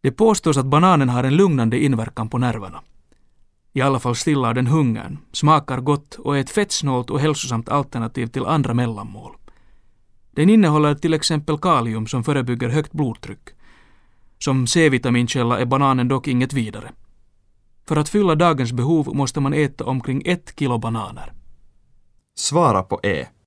Det påstås att bananen har en lugnande inverkan på nerverna. I alla fall stillar den hungern, smakar gott och är ett fettsnålt och hälsosamt alternativ till andra mellanmål. Den innehåller till exempel kalium som förebygger högt blodtryck. Som C-vitaminkälla är bananen dock inget vidare. För att fylla dagens behov måste man äta omkring 1 kilo bananer. Svara på E.